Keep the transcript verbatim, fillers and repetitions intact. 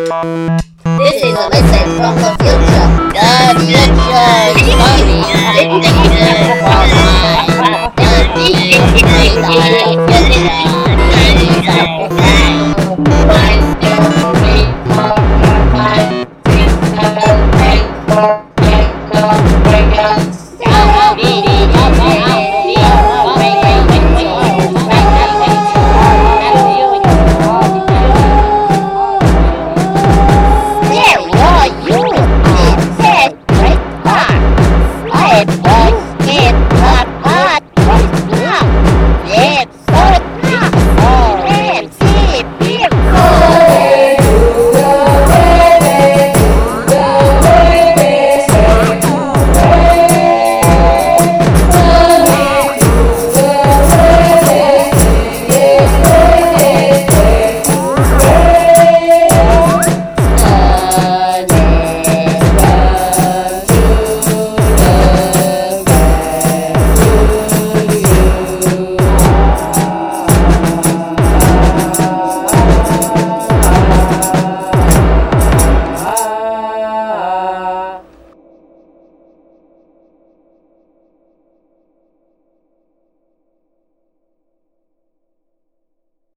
This is a message from the future. The future is coming. It's good for mine. The future is coming.